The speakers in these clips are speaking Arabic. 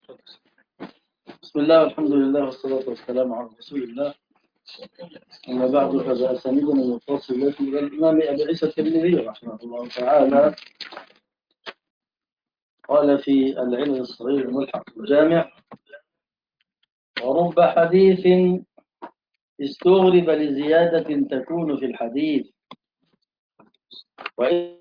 بسم الله والحمد لله والصلاة والسلام على رسول الله. أما بعد فبأسانيدنا المتصل إلى الإمام أبي عيسى الترمذي رحمه الله تعالى قال في العلم الصغير الملحق الجامع: ورب حديث استغرب لزيادة تكون في الحديث وإن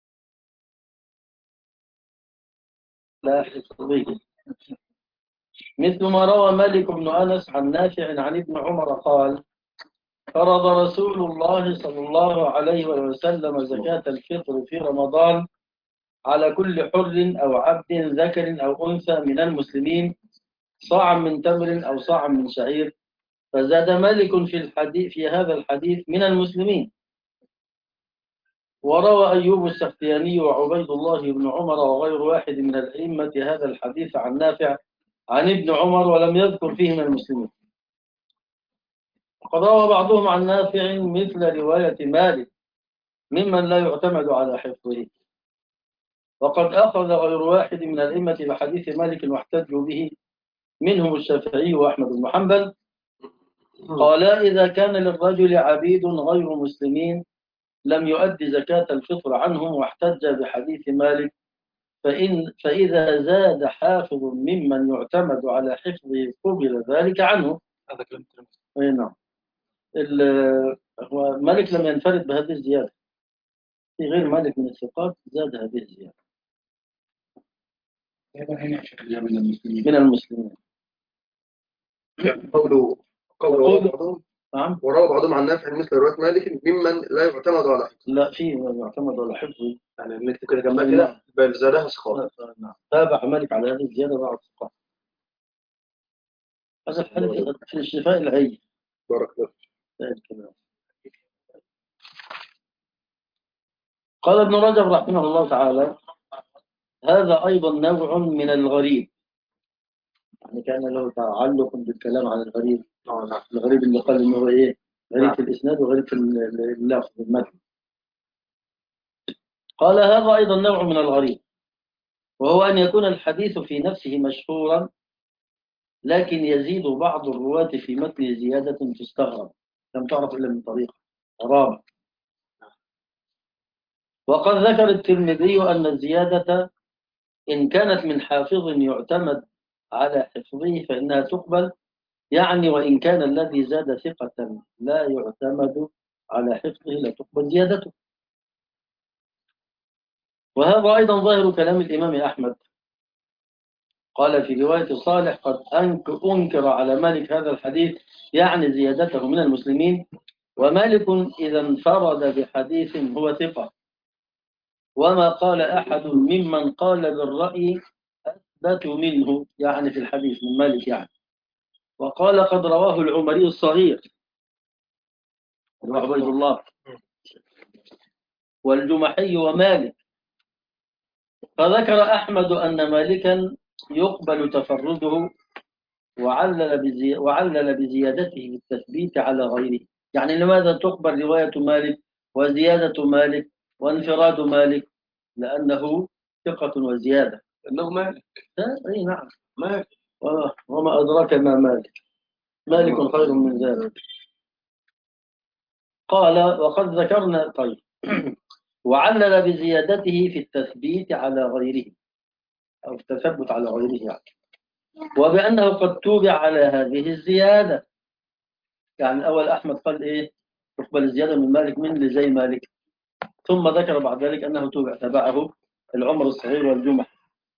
لا حفظه، مثل ما روى مالك بن أنس عن نافع عن ابن عمر قال: فرض رسول الله صلى الله عليه وسلم زكاة الفطر في رمضان على كل حر أو عبد ذكر أو أنثى من المسلمين صاعا من تمر أو صاعا من شعير. فزاد مالك في هذا الحديث من المسلمين. وروى أيوب السختياني وعبيد الله بن عمر وغير واحد من الأئمة هذا الحديث عن نافع عن ابن عمر ولم يذكر فيه من المسلمين. وقد روى بعضهم عن نافع مثل رواية مالك ممن لا يعتمد على حفظه. وقد أخذ غير واحد من الأئمة بحديث مالك واحتجوا به، منهم الشافعي وأحمد بن حنبل، قالا: إذا كان للرجل عبيد غير مسلمين لم يؤدي زكاة الفطر عنهم، واحتج بحديث مالك فإذا زاد حافظ ممن يعتمد على حفظه قبل ذلك عنه. هذا كلام أي نعم. هو مالك لم ينفرد بهذه الزيادة، في غير مالك من الثقات زاد هذه الزيادة من المسلمين. قوله بعضهم نعم. وروى بعضهم عن نافع مثل رواية مالك ممن لا يعتمد على حفظه. لا، فيه من يعتمد على حفظه، يعني مثل كده جنبها كده بل زادها سخاء. نعم. تابع مالك على هذه الزيادة بعد الثقات. هذا الحديث في الشفاء العي. بارك الله. قال ابن رجب رحمه الله تعالى: هذا أيضا نوع من الغريب، يعني كان له تعلق بالكلام عن الغريب. الغريب اللي قال إنه إيه؟ غريب في الإسناد وغريب في اللفظ المتن. قال: هذا أيضا نوع من الغريب، وهو أن يكون الحديث في نفسه مشهورا لكن يزيد بعض الرواة في متن زيادة تستغرب لم تعرف إلا من طريقة غرابة. وقد ذكر الترمذي أن الزيادة إن كانت من حافظ يعتمد على حفظه فإنها تقبل، يعني وإن كان الذي زاد ثقة لا يعتمد على حفظه لا تقبل زيادته. وهذا أيضا ظاهر كلام الإمام أحمد، قال في رواية صالح: قد أنكر على مالك هذا الحديث، يعني زيادته من المسلمين. ومالك إذا انفرد بحديث هو ثقة، وما قال أحد ممن قال بالرأي أثبت منه، يعني في الحديث من مالك يعني. وقال: قد رواه العمري الصغير وعبيد الله والجمحي ومالك. فذكر أحمد أن مالكا يقبل تفرده، وعلل بزيادته بالتثبيت على غيره. يعني لماذا تقبل رواية مالك وزيادة مالك وانفراد مالك؟ لأنه ثقة وزيادة. إنه مالك. أي نعم، مالك. وما أدراك ما مالك، مالك خير من ذلك. قال: وقد ذكرنا. طيب. وعلل بزيادته في التثبيت على غيره أو التثبت على غيره يعني. وبأنه قد توبع على هذه الزيادة. يعني الأول أحمد قال إيه؟ تقبل الزيادة من مالك من اللي زي مالك، ثم ذكر بعد ذلك أنه تبعه العمر الصغير والجمح.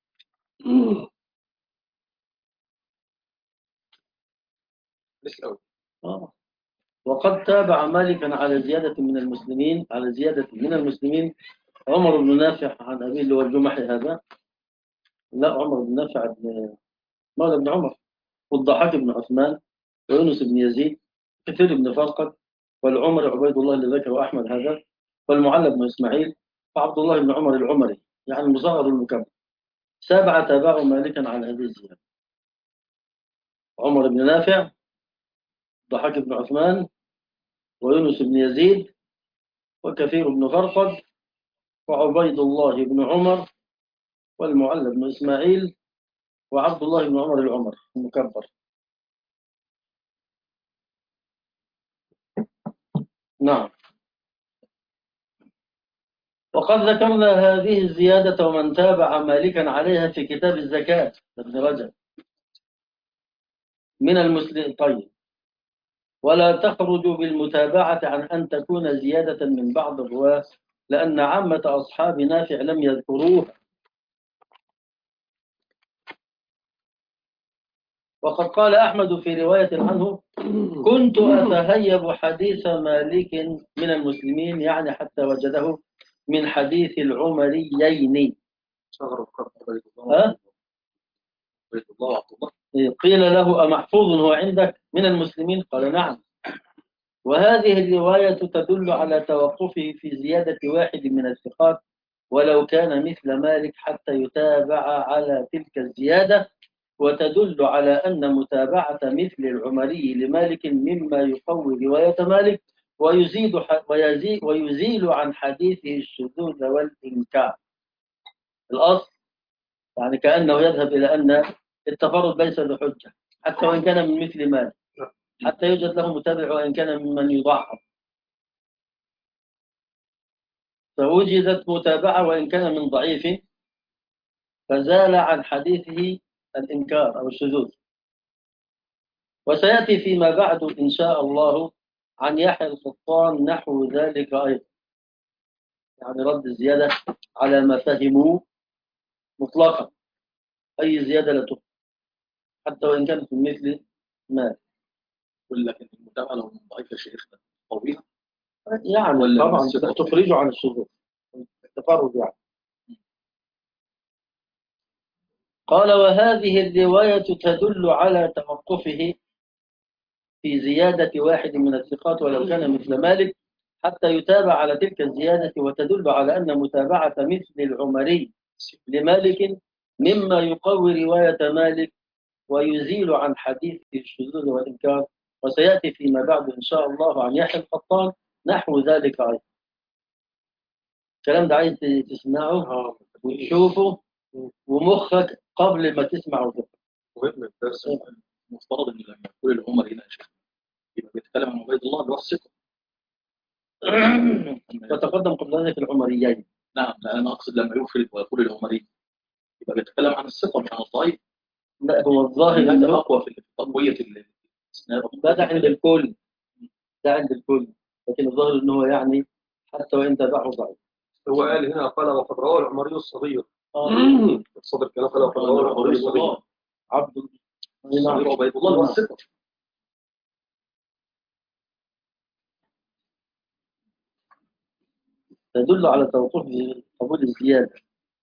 وقد تابع مالكا على زيادة من المسلمين عمر بن نافع عن أبيه اللي هو الجمحي هذا. لا، عمر بن نافع مولى بن عمر، والضحاك بن عثمان ويونس بن يزيد كثير بن فرقد والعمر عبيد الله اللي ذكره أحمد هذا، والمعلى بن إسماعيل وعبد الله بن عمر العمري يعني المصغر المكبر. 7 تابعوا مالكا على هذه الزيادة: عمر بن نافع، ضحاك بن عثمان، ويونس بن يزيد، وكثير بن فرقد، وعبيد الله بن عمر، والمعلى بن إسماعيل، وعبد الله بن عمر العمر المكبر. نعم. وقد ذكرنا هذه الزيادة ومن تابع مالكا عليها في كتاب الزكاة ابن رجب من المسلم. طيب، ولا تخرج بالمتابعة عن أن تكون زيادة من بعض الرواة لأن عامة أصحاب نافع لم يذكروها. وقد قال أحمد في رواية عنه: كنت أتهيب حديث مالك من المسلمين، يعني حتى وجده من حديث العمريين. قيل له: أمحفوظ هو عندك من المسلمين؟ قال: نعم. وهذه الرواية تدل على توقفه في زيادة واحد من الثقات ولو كان مثل مالك حتى يتابع على تلك الزيادة، وتدل على أن متابعة مثل العمري لمالك مما يقوي رواية مالك ويزيل عن حديثه الشذوذ والإنكار. الأصل يعني كأنه يذهب إلى أن التفرد ليس بحجة حتى وإن كان من مثل مالك، حتى يوجد له متابع وإن كان ممن يضعف، فوجدت متابعة وإن كان من ضعيف فزال عن حديثه الإنكار أو الشذوذ. وسيأتي فيما بعد إن شاء الله عن يحيى القطان نحو ذلك أيضا، يعني رد الزيادة على ما فهموه مطلقا، أي زيادة لا تقبل حتى وإن كانت من مثل ما. لكن المتابعة لو ضعيف يا شيخ قوية يعني طبعا تخرجه عن الشذوذ التفرد يعني. قال: وهذه الرواية تدل على توقفه في زيادة واحد من الثقات ولو كان مثل مالك حتى يتابع على تلك الزيادة، وتدل على أن متابعة مثل العمري لمالك مما يقوي رواية مالك ويزيل عن حديث الشذوذ والإنكار. وسيأتي فيما بعد إن شاء الله عن يحيى القطان نحو ذلك أيضا. الكلام ده عايز تسمعه وتشوفه ومخك قبل ما تسمعه. مهم الدرس. المفترض ان لما يقول العمر هنا يا شيخ يبقى بيتكلم عن عبيد الله اللي هو الثقة. وتقدم قبل ذلك العمريين. نعم، لا انا اقصد لما يفرد ويقول العمري يبقى بيتكلم عن الثقة مش عن الضعيف. لا، هو الظاهر انه اقوى في تقوية الاسناد. ده عند الكل، ده عند الكل، لكن الظاهر ان هو يعني حتى وان تبعه ضعيف. هو قال هنا قال وقد رواه العمري الصغير. صدر كلام قال وقد رواه العمري الصغير عبد الله عبيد الله هو الثقة. تدل على توقف قبول الزيادة.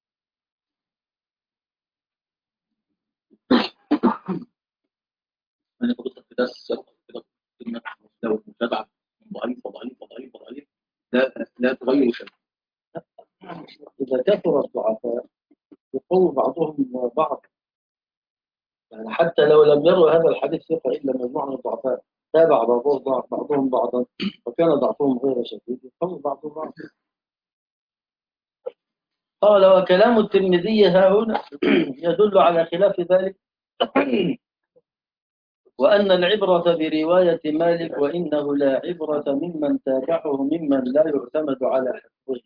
أنا قلت في درس كده لو المتابعة ضعيف وضعيف وضعيف وضعيف لا تغير شيء. إذا كثر الضعفاء يقوي بعضهم بعض، يعني حتى لو لم يروا هذا الحديث ثقة إلا مجموعة من الضعفاء تابع بعضهم بعضا وكان ضعفهم غير شديد يقوي بعضهم بعضا. قال: وكلام الترمذي ها هنا يدل على خلاف ذلك وأن العبرة برواية مالك وإنه لا عبرة ممن تابعه ممن لا يعتمد على حفظه.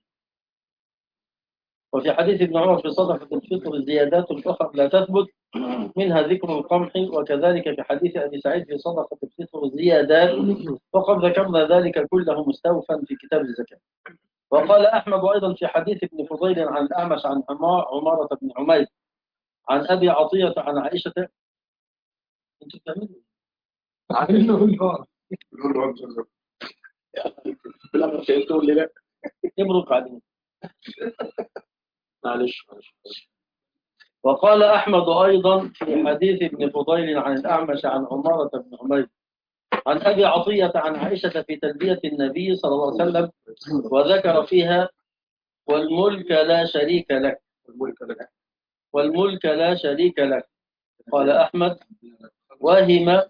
وفي حديث ابن عمر في صدقة الفطر زيادات أخرى لا تثبت منها ذكر القمح، وكذلك في حديث أبي سعيد في صدقة الفطر زيادات، وقد ذكرنا ذلك كله مستوفا في كتاب الزكاة. وقال أحمد أيضا في حديث ابن فضيل عن الأعمش عن عمارة بن عمير عن أبي عطية عن عائشة. أنتوا بتعملوا بالأمر شيء تقول لي لا يبرك عليه. معلش. وقال أحمد أيضا في حديث ابن فضيل عن الأعمش عن عمارة بن عمير عن أبي عطية عن عائشة في تلبية النبي صلى الله عليه وسلم وذكر فيها: والملك لا شريك لك، والملك لا شريك لك. قال أحمد: وهم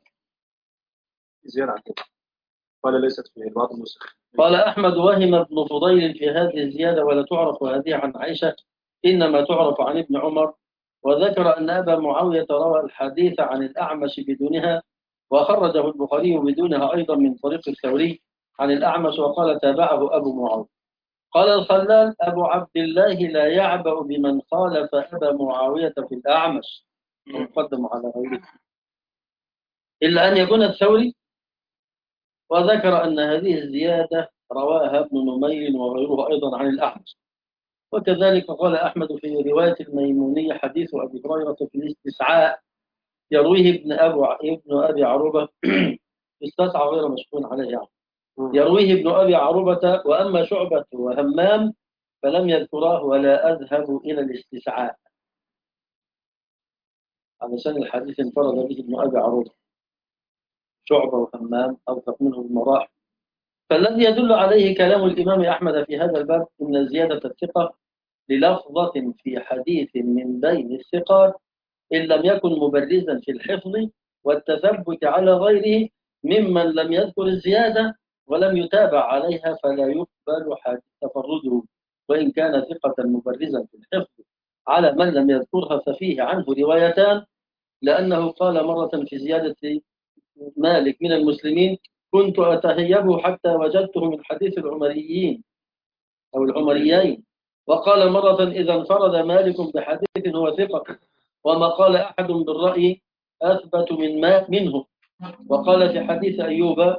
قال ليست في بعض النسخ. قال أحمد: وهم ابن فضيل في هذه الزيادة ولا تعرف هذه عن عائشة، إنما تعرف عن ابن عمر وذكر أن أبا معاوية روى الحديث عن الأعمش بدونها، وخرجه البخاري بدونها أيضا من طريق الثوري عن الأعمش، وقال تابعه أبو معاوية. قال الخلال أبو عبد الله لا يعبأ بمن خالف أبا معاوية في الأعمش ومقدم على غيره إلا أن يكون الثوري. وذكر أن هذه الزيادة رواها ابن نمير وغيره أيضا عن الأعمش. وكذلك قال أحمد في رواية الميمونية حديث أبي هريرة في الاستسعاء يرويه ابن أبي عروبة استسعى غير مشكون عليه يعني. يرويه ابن أبي عروبة، وأما شعبة وهمام فلم يذكراه ولا أذهب إلى الاستسعاء، علشان الحديث انفرد به ابن أبي عروبة. شعبة وهمام أوثق منه بمراحل. فالذي يدل عليه كلام الإمام أحمد في هذا الباب إن زيادة الثقة للفظة في حديث من بين الثقات إن لم يكن مبرزا في الحفظ والتثبت على غيره ممن لم يذكر الزيادة ولم يتابع عليها فلا يقبل تفرده، وإن كان ثقة مبرزا في الحفظ على من لم يذكرها ففيه عنه روايتان، لأنه قال مرة في زيادة مالك من المسلمين كنت أتهيبه حتى وجدته من حديث العمريين أو العمريين، وقال مرة إذا انفرد مالك بحديث هو ثقة وما قال أحد بالرأي أثبت منه. وقال في حديث أيوب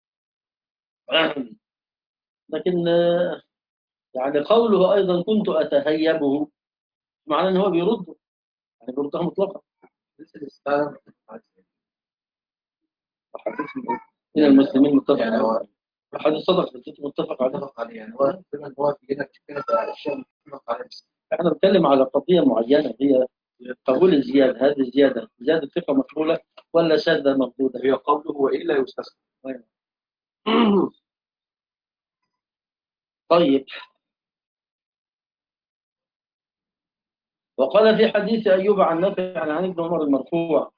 لكن يعني قوله أيضا كنت أتهيبه معناه أنه بيرده، يعني بيردها مطلقا. من المسلمين متفق عليه، حديث صدق متفق عليه يعني هو في كده الأشياء متفق عليها. احنا بنتكلم على قضية معينة هي قبول الزيادة. هذه الزيادة زيادة ثقة مقبولة ولا شاذة مقبولة؟ هي قوله وإلا يستثنى. طيب. وقال في حديث أيوب عن نافع عن ابن عمر المرفوع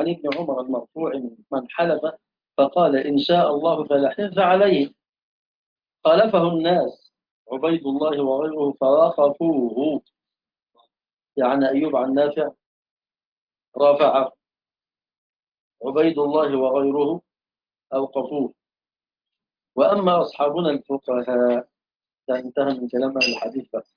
من حلف فقال إن شاء الله فلا حنث عليه خالفه الناس عبيد الله وغيره فوقفوه، يعني أيوب عن نافع رافعه، عبيد الله وغيره أوقفوه. وأما أصحابنا الفقهاء انتهى من كلام أهل الحديث بس.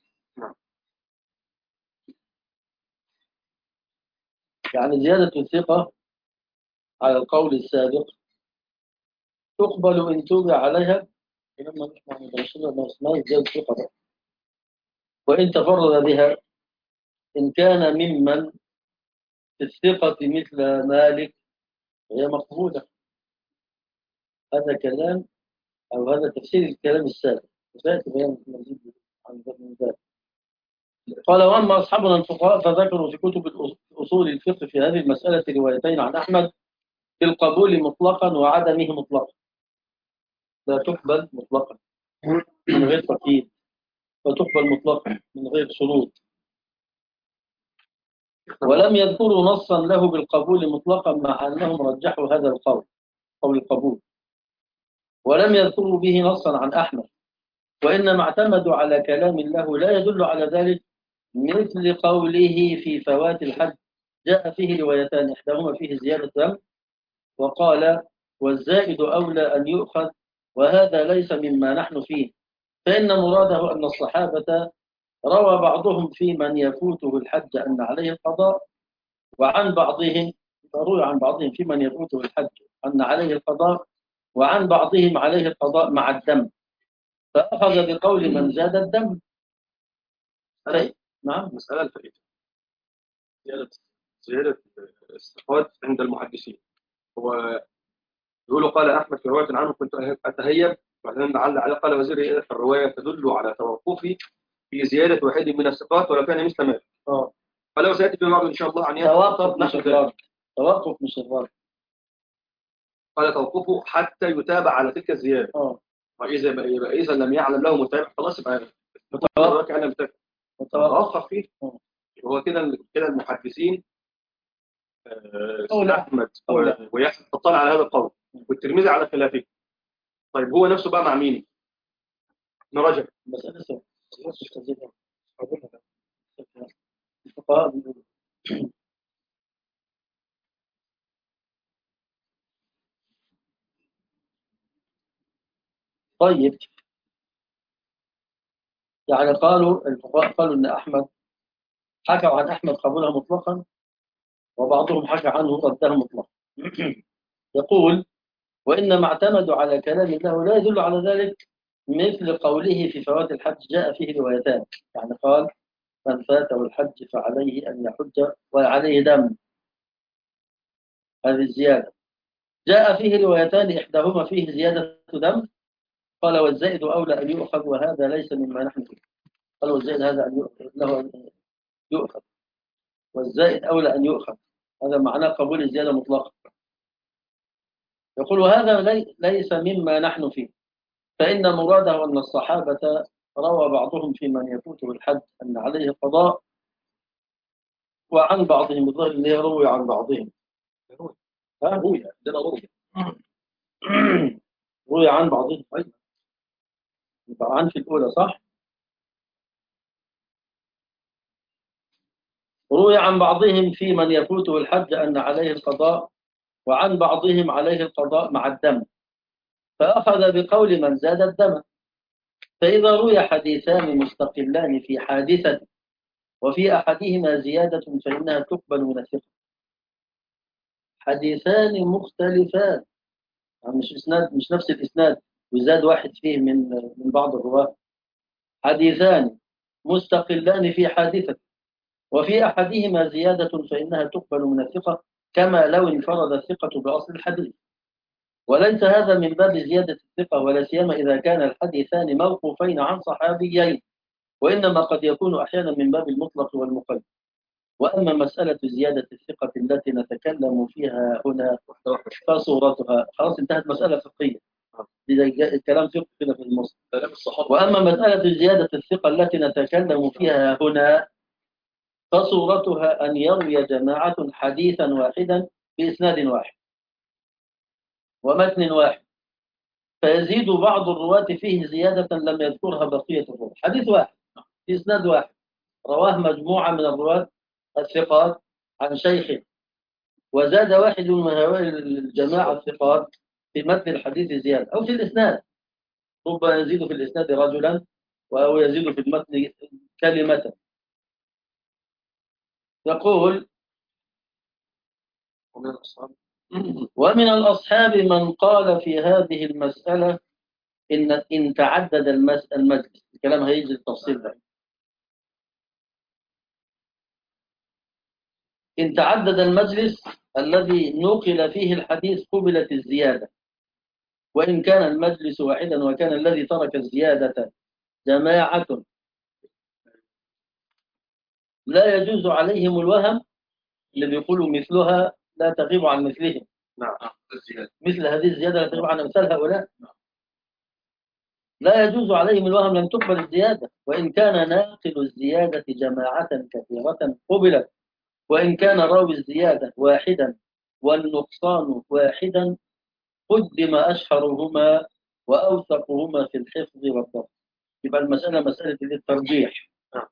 يعني زيادة الثقة على القول السابق تقبل إن توبع عليها لما نسمع من رسول الله اسمها زيادة الثقة، وإن تفرد بها إن كان ممن في الثقة مثل مالك هي مقبولة. هذا كلام أو هذا تفسير الكلام السابق وسيأتي بيان المزيد عن ذلك. قال وأما أصحابنا الفقهاء فذكروا في كتب أصول الفقه في هذه المسألة روايتين عن أحمد بالقبول مطلقا وعدمه مطلقا. لا تقبل مطلقا من غير تقييد، وتقبل مطلقا من غير شروط. ولم يذكروا نصا له بالقبول مطلقا مع أنهم رجحوا هذا القول قول القبول، ولم يذكروا به نصا عن أحمد، وإنما اعتمدوا على كلام له لا يدل على ذلك، مثل قوله في فوات الحج جاء فيه روايتان إحداهما فيه زيادة دم وقال والزائد أولى أن يؤخذ، وهذا ليس مما نحن فيه، فإن مراده أن الصحابة روى بعضهم في من يفوته الحج أن عليه القضاء، وعن بعضهم روي عن بعضهم في من يفوته الحج أن عليه القضاء، وعن بعضهم عليه القضاء مع الدم، فأخذ بقول من زاد الدم. نعم. مسألة الفريدة زيادة الثقات عند المحدثين. هو يقول قال أحمد في رواية عنه كنت أتهيب، بعدين لعل قال وزير الرواية تدل على توقفي في زيادة واحد من الثقات ولو كان مثل مالك. فلو سيأتي في بعض إن شاء الله عن توقف مش الرد. قال توقفه حتى يتابع على تلك الزيادة. وإذا لم يعلم له متابع خلاص يبقى متوقف فيه. وهو كده المحدثين أحمد ويحيى الطالع على هذا القول والترمذي على خلافه. طيب هو نفسه بقى مع مين؟ نراجع مسألة طيب، يعني قالوا الفقهاء قالوا ان احمد حكوا عن احمد قبولها مطلقا، وبعضهم حكى عنه ردها مطلقا. يقول: وانما اعتمدوا على كلام الله لا يدل على ذلك، مثل قوله في فوات الحج جاء فيه روايتان. يعني قال: من فاته الحج فعليه ان يحج وعليه دم. هذه الزياده جاء فيه روايتان، احداهما فيه زياده دم. قال: والزائد اولى ان يؤخذ وهذا ليس مما نحن فيه. قال: والزائد هذا ان له ان يؤخذ، والزائد اولى ان يؤخذ. هذا معناه قبول الزياده مطلقا. يقول: وهذا ليس مما نحن فيه، فإن مراده أن الصحابة روى بعضهم في من يفوته الحج أن عليه قضاء، وعن بعضهم الظاهر اللي يروي عن بعضهم. روي روي عن بعضهم أيضا. يبقى عن في الأولى صح؟ روي عن بعضهم في من يفوته الحج أن عليه القضاء، وعن بعضهم عليه القضاء مع الدم، فأخذ بقول من زاد الدم. فإذا روي حديثان مستقلان في حادثة وفي أحدهما زيادة فإنها تقبل من الثقة. حديثان مختلفان، يعني مش إسناد، مش نفس الإسناد وزاد واحد فيه من بعض الرواة. حديثان مستقلان في حادثة وفي أحدهما زيادة فإنها تقبل من الثقة، كما لو انفرد الثقة بأصل الحديث. وليس هذا من باب زيادة الثقة، ولا سيما إذا كان الحديثان موقوفين عن صحابيين، وإنما قد يكون أحيانا من باب المطلق والمقيد. وأما مسألة زيادة الثقة التي نتكلم فيها هنا فصورتها خلاص انتهت، مسألة فقهية، الكلام فقه كده في المصدر. وأما مسألة زيادة الثقة التي نتكلم فيها هنا فصورتها أن يروي جماعة حديثا واحدا بإسناد واحد ومتن واحد، فيزيد بعض الرواة فيه زيادة لم يذكرها بقية الرواة. حديث واحد في إسناد واحد رواه مجموعة من الرواة الثقات عن شيخ، وزاد واحد من هؤلاء الجماعة الثقات في متن الحديث زيادة، أو في الإسناد، ربما يزيد في الإسناد رجلا أو يزيد في المتن كلمة. يقول: ومن الأصحاب من قال في هذه المسألة إن تعدد المجلس. الكلام هيجي التفصيل ده. إن تعدد المجلس الذي نقل فيه الحديث قبلت الزيادة، وإن كان المجلس واحدا وكان الذي ترك الزيادة جماعة لا يجوز عليهم الوهم، اللي بيقولوا مثلها لا تغيب عن مثلهم. نعم. مثل هذه الزيادة لا تغيب عن أمثال هؤلاء. لا يجوز عليهم الوهم، لم تقبل الزيادة، وإن كان ناقل الزيادة جماعة كثيرة قبلت، وإن كان راوي الزيادة واحدا والنقصان واحدا قدم أشهرهما وأوثقهما في الحفظ والضبط. يبقى المسألة مسألة الترجيح.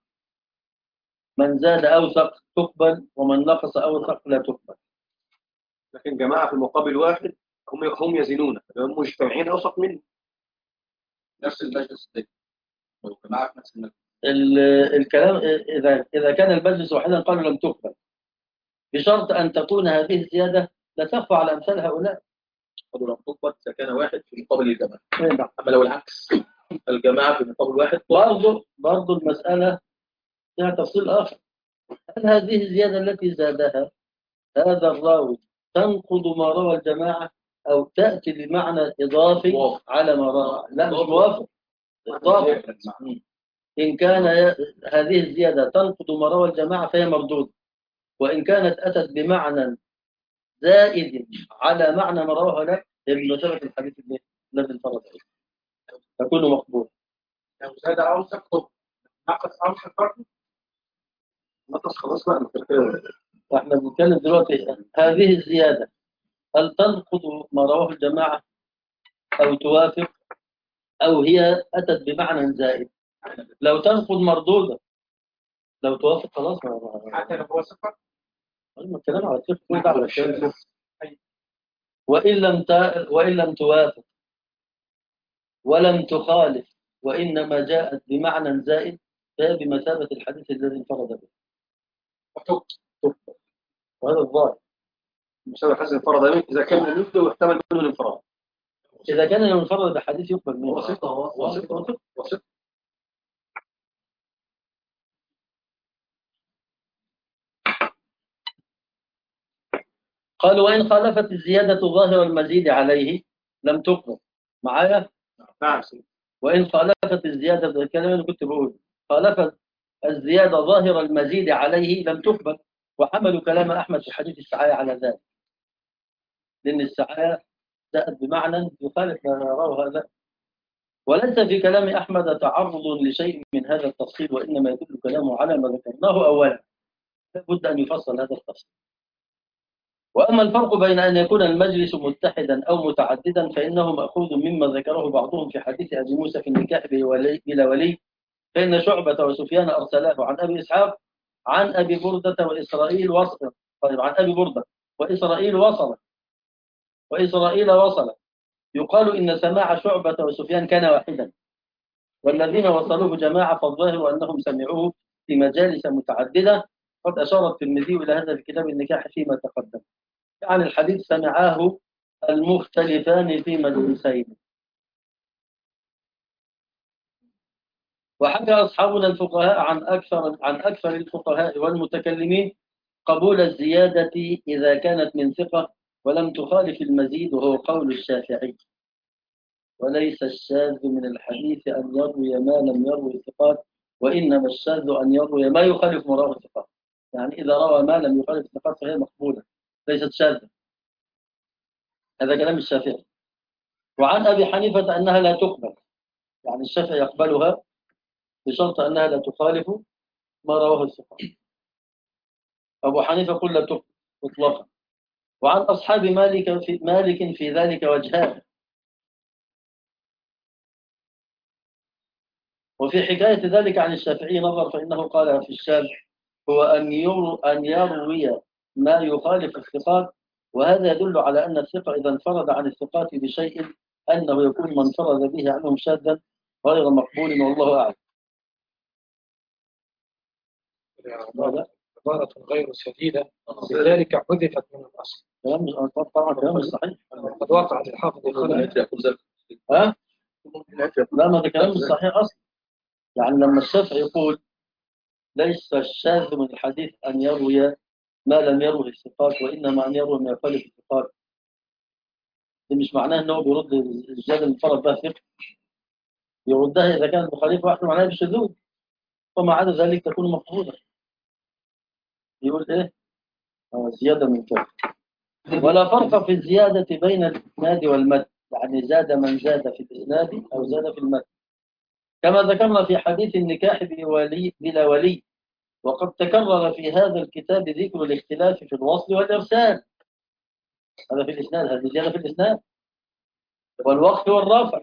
من زاد أوثق تقبل، ومن نقص أوثق لا تقبل. لكن جماعة في المقابل واحد هم يزنون، هم مجتمعين أوثق منه. نفس المجلس ده جماعة في نفس المجلس. الكلام إذا كان المجلس واحدا قالوا لم تقبل، بشرط أن تكون هذه الزيادة لا تخفى على أمثال هؤلاء. قالوا لم تقبل إذا كان واحد في مقابل الجماعة. أما لو العكس، الجماعة في مقابل واحد، برضو المسألة فيها تفصيل آخر. هل هذه الزيادة التي زادها هذا الراوي تنقض ما روى الجماعة، أو تأتي بمعنى إضافي على ما روى؟ لا، مش موافق. إضافي. إن كان هذه الزيادة تنقض ما روى الجماعة فهي مردودة، وإن كانت أتت بمعنى زائد على معنى ما رواه لا، هي بمثابة الحديث الذي انفرد تكون مقبولة. لو زاد أوثق نقص أوثق برضه نقص خلاص بقى. احنا بنتكلم دلوقتي هذه الزيادة هل تنقض ما رواه الجماعة أو توافق، أو هي أتت بمعنى زائد؟ لو تنقض مردودة، لو توافق خلاص. حتى لو هو صفر. الكلام على الثقة كل ده على الشيء. وإن لم توافق ولم تخالف وإنما جاءت بمعنى زائد فهي بمثابة الحديث الذي انفرد به. تقبل. وهذا الظاهر. بسبب الحديث انفرد به إذا كان من مثله واحتمل منه الانفراد. إذا كان المنفرد بحديث يقبل منه. وثقة. قال وإن خالفت الزيادة ظاهر المزيد عليه لم تقبل. معايا؟ نعم. وإن خالفت الزيادة الكلام اللي كنت بقوله خالفت الزيادة ظاهر المزيد عليه لم تقبل. وحملوا كلام أحمد في حديث السعاية على ذلك، لأن السعاية جاءت بمعنى يخالف ما رواه هذا. وليس في كلام أحمد تعرض لشيء من هذا التفصيل، وإنما يدل كلامه على ما ذكرناه أولا. لابد أن يفصل هذا التفصيل. وأما الفرق بين أن يكون المجلس متحدا أو متعددا فإنه مأخوذ مما ذكره بعضهم في حديث أبي موسى في النكاح بلا ولي، فإن شعبة وسفيان أرسلاه عن أبي إسحاق عن أبي بردة وإسرائيل وصل. طيب عن أبي بردة وإسرائيل وصل. يقال إن سماع شعبة وسفيان كان واحدا، والذين وصلوه جماعة، فالظاهر أنهم سمعوه في مجالس متعددة. قد أشار الترمذي إلى هذا في كتاب النكاح فيما تقدم. يعني الحديث سمعاه المختلفان في مجلسين. وحكى أصحابنا الفقهاء عن أكثر الفقهاء والمتكلمين قبول الزيادة إذا كانت من ثقة ولم تخالف المزيد، وهو قول الشافعي. وليس الشاذ من الحديث أن يروي ما لم يروي الثقات، وإنما الشاذ أن يروي ما يخالف ما رواه الثقات. يعني إذا روى ما لم يخالف الثقات فهي مقبولة ليست شاذة. هذا كلام الشافعي. وعن أبي حنيفة أنها لا تقبل، يعني الشافعي يقبلها بشرط أنها لا تخالف ما رواه الثقات. أبو حنيفة قل لا تقبل مطلقا. وعن أصحاب مالك في ذلك وجهان. وفي حكاية ذلك عن الشافعي نظر، فإنه قال في الشاذ هو أن يروي ما يخالف الثقات، وهذا يدل على أن الثقة إذا انفرد عن الثقات بشيء أنه يكون من انفرد به عنهم شاذا غير مقبول، والله أعلم. عبارة غير سديدة لذلك حذفت من الأصل. طبعا كلام مش صحيح. قد وقع للحافظ الخلل. ها؟ لا، ما ده كلام مش صحيح أصلا. يعني لما الشافعي يقول ليس الشاذ من الحديث أن يروي ما لم يروه الثقات، وإنما أن يروي ما يخالف الثقات، ده مش معناه أنه بيرد الزيادة اللي انفرد بها ثقة. يردها إذا كانت مخالفة واحدة معناها بالشذوذ، وما عدا ذلك تكون مقبولة. يقول إيه؟ زيادة من كذا. ولا فرق في الزيادة بين الإسناد والمتن، يعني زاد من زاد في الإسناد أو زاد في المتن، كما ذكرنا في حديث النكاح بلا ولي. وقد تكرر في هذا الكتاب ذكر الاختلاف في الوصل والإرسال. هذا في الإسناد، هذه زيادة في الإسناد والوقف والرفع.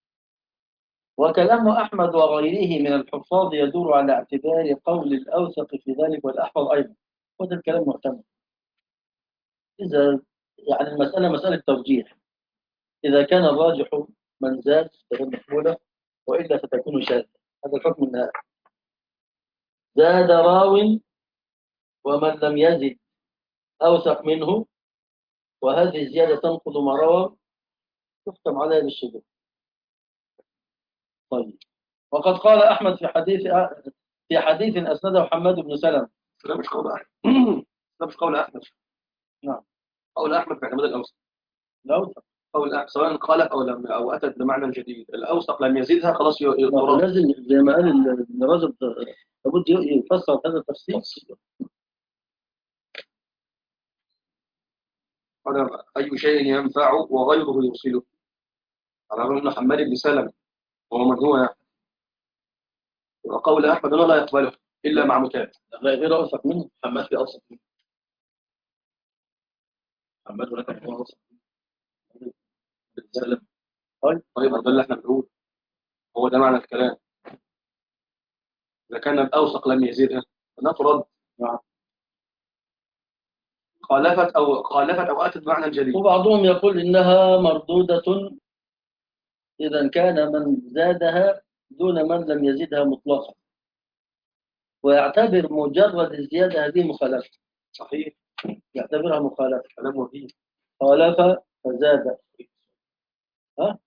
وكلام أحمد وغيره من الحفاظ يدور على اعتبار قول الأوثق في ذلك والأحفظ أيضا، وهذا الكلام محتمل. إذا يعني المسألة مسألة ترجيح، إذا كان الراجح من زاد فهي مقبولة، وإلا فتكون شاذة. هذا الحكم النهائي. زاد راو ومن لم يزد أوثق منه، وهذه الزيادة تنقض ما روى، تختم عليها بالشذوذ. طيب. وقد قال أحمد في حديث أسنده حماد بن سلمة. ده مش قول أحمد. ده مش قول أحمد. نعم. قول أحمد في اعتماد الأوسط. الأوثق. قول أحمد سواء قال أو أتت بمعنى جديد، الأوسط لم يزيدها خلاص لازم زي ما قال ابن رجب لابد يفسر هذا التفسير. قال أي شيء ينفع وغيره يوصله، على أن حماد بن سلمة وهو من هو يعني. وقول أحمد أنه لا يقبله إلا مع متابع. غير أوثق منه. حماد في أوسط منه. حماد هناك هو أوسط منه. طيب ده اللي احنا بنقول، هو ده معنى الكلام. إذا كان الأوثق لم يزيدها فنفرض. نعم. خالفت أو أتت بمعنى جديد. وبعضهم يقول إنها مردودة إذا كان من زادها دون من لم يزدها مطلقا، ويعتبر مجرد الزيادة هذه مخالفة. صحيح. يعتبرها مخالفة. كلام وجيه. خالف فزاد. ها؟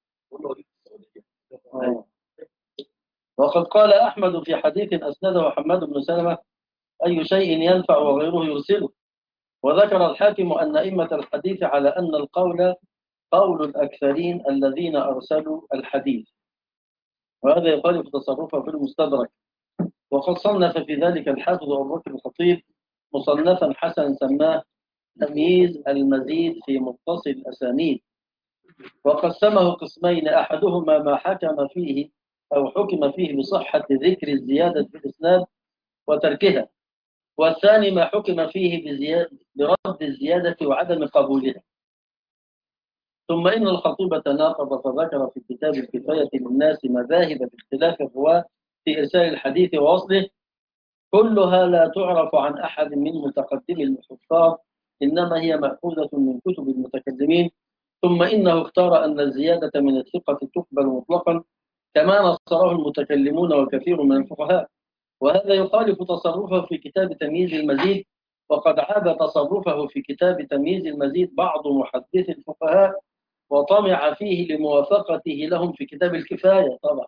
وقد قال أحمد في حديث أسنده حماد بن سلمة: أي شيء ينفع وغيره يرسله. وذكر الحاكم أن أئمة الحديث على أن القول قول الأكثرين الذين أرسلوا الحديث، وهذا يخالف تصرفه في المستدرك. وقد صنف في ذلك الحافظ أبو بكر الخطيب مصنفا حسنا سماه تمييز المزيد في متصل الأسانيد، وقسمه قسمين: أحدهما ما حكم فيه أو حكم فيه بصحة ذكر الزيادة في الإسناد وتركها، والثاني ما حكم فيه برد الزيادة وعدم قبولها. ثم إن الخطيب تناقض فذكر في كتاب الكفاية للناس مذاهب باختلاف الرواة في إرسال الحديث ووصله، كلها لا تعرف عن أحد من متقدمي الحفاظ، إنما هي مأخوذة من كتب المتكلمين. ثم إنه اختار أن الزيادة من الثقة تقبل مطلقا كما نصره المتكلمون وكثير من الفقهاء، وهذا يخالف تصرفه في كتاب تمييز المزيد. وقد عاب تصرفه في كتاب تمييز المزيد بعض محدثي الفقهاء وطمع فيه لموافقته لهم في كتاب الكفاية طبعا.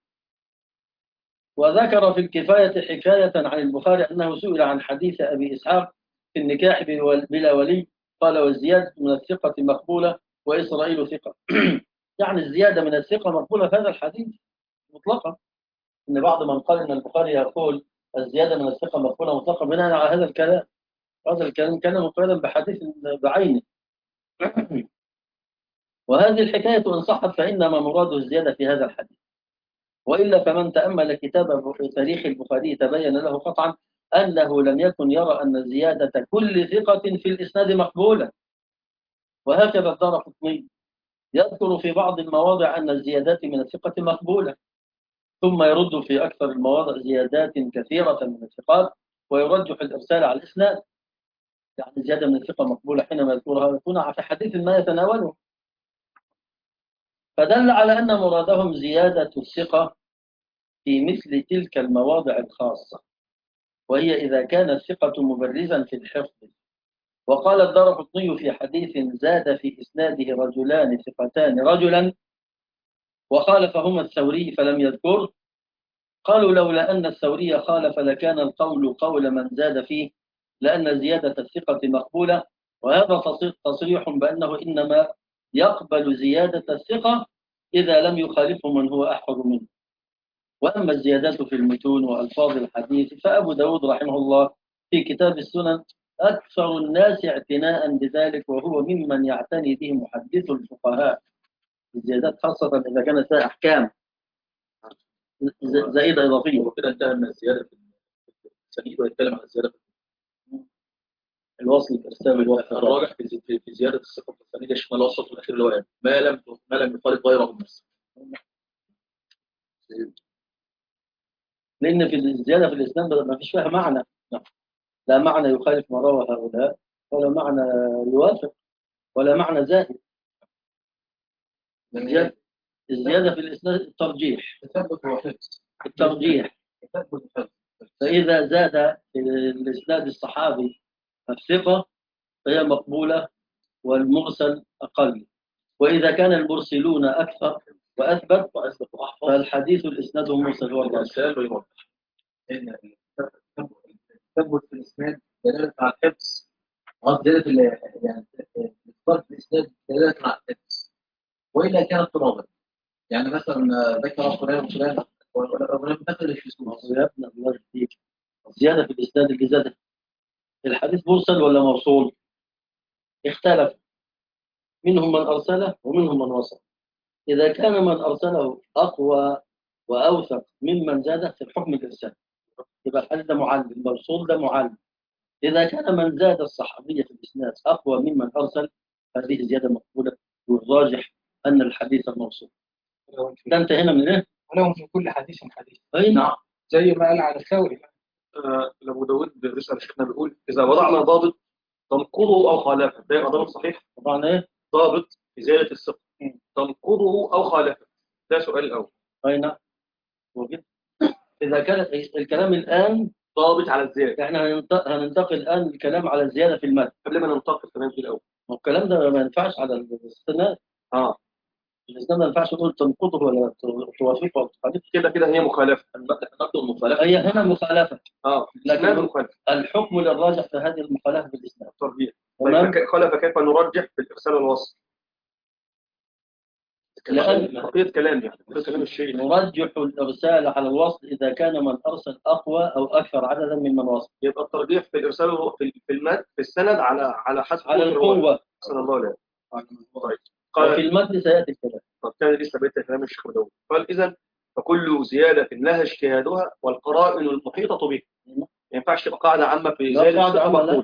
وذكر في الكفاية حكاية عن البخاري أنه سئل عن حديث أبي إسحاق في النكاح بلا ولي، قال: والزيادة من الثقة مقبولة وإسرائيل ثقة. يعني الزيادة من الثقة مقبولة في هذا الحديث مطلقا. إن بعض من قال إن البخاري يقول الزيادة من الثقة مقبولة مطلقا بناء على هذا الكلام. هذا الكلام كان مقيدا بحديث بعينه. وهذه الحكاية إن صحت فإنما مراده الزيادة في هذا الحديث، وإلا فمن تأمل كتاب تاريخ البخاري تبين له قطعا أنه لم يكن يرى أن زيادة كل ثقة في الإسناد مقبولة. وهكذا الدارقطني يذكر في بعض المواضع أن الزيادات من الثقة مقبولة، ثم يرد في أكثر المواضع زيادات كثيرة من الثقات ويرجح الإرسال على الإسناد. يعني زيادة من الثقة مقبولة حينما يذكرها يكون في حديث ما يتناوله، فدل على أن مرادهم زيادة الثقة في مثل تلك المواضع الخاصة، وهي إذا كان الثقة مبرزا في الحفظ. وقال الدارقطني في حديث زاد في إسناده رجلان ثقتان رجلا وخالفهما الثوري فلم يذكر، قالوا لولا أن الثوري خالف لكان القول قول من زاد فيه، لأن زيادة الثقة مقبولة. وهذا تصريح بأنه إنما يقبل زيادة الثقة إذا لم يخالفه من هو أحفظ منه. وأما الزيادات في المتون وألفاظ الحديث فأبو داود رحمه الله في كتاب السنن أكثر الناس اعتناء بذلك، وهو ممن يعتني به محدث الفقهاء. الزيادات خاصة إذا كانت لها أحكام زائدة إضافية. وكده انتهى من الزيادة في السنيد ويتكلم عن الزيادة في الوصل الإرسال الوصل الراجح في زيادة الثقة في السنيد يشمل الوسط والأخير اللي هو ما لم يخالف غيره النص. لأن في الزيادة في الإسلام ما فيش فيها معنى، لا معنى يخالف ما روى هؤلاء، ولا معنى يوافق، ولا معنى زائد. الزيادة في الإسناد الترجيح. الترجيح. فإذا زاد في الإسناد الصحابي الثقة فهي مقبولة والمرسل أقل، وإذا كان المرسلون أكثر وأثبت فالحديث الإسناد مرسل هو الرسال ويوضح. إن التثبت في الإسناد دلالة على الحفظ، دلالة يعني الإثبات في الإسناد دلالة على الحفظ، وإلا كانت تناظر. يعني مثلا ذكر فلان وفلان ولم تدخل في اسمه. زيادة في الإسناد الجزادة الحديث مرسل ولا موصول؟ اختلف، منهم من أرسله ومنهم من وصل. إذا كان من أرسله أقوى وأوثق ممن زاد في الحكم الإرسال يبقى الحديث ده معلم، الموصول ده معلم. إذا كان من زاد الصحابية في الإسناد أقوى ممن أرسل هذه زيادة مقبولة، والراجح أن الحديث الموصول. ده انتهينا من إيه؟ ولهم في كل حديث حديث. أي نعم. زي ما قال على الثوري. لو داود بيسأل شيخنا بيقول إذا وضعنا ضابط تنقضه أو خالفه، ده يبقى ضابط صحيح. طبعا إيه؟ ضابط في زيادة الثقة مم. تنقضه أو خالفه، ده سؤال الأول. أي نعم وجد. إذا كان الكلام الآن ضابط على الزيادة. إحنا هننتقل الآن الكلام على الزيادة في المتن. قبل ما ننتقل كمان في الأول. والكلام ده ما ينفعش على الاستناد. الاستناد ما ينفعش تقول تنقضه ولا توافقه ولا تخالفه. كده كده هي مخالفة. نقد المخالفة. هي هنا مخالفة. لكن مخالفة. الحكم للراجح في هذه المخالفة بالإسناد. ترجيح. تمام. خالف كيف نرجح في الإرسال والوصل؟ لأن بقية كلام يعني بقية كلام الشيء. نرجح الإرسال على الوصل إذا كان من أرسل أقوى أو أكثر عددا ممن وصل. يبقى الترجيح في الإرسال في المد في السند على حسب على القوة. صلى الله عليه وسلم. وفي المتن سيأتي الكلام. طب كان لسه بيت كلام الشيخ داوود. قال إذا فكل زيادة لها اجتهادها والقرائن المحيطة بها. ما ينفعش تبقى قاعدة عامة في زيادة مقبول.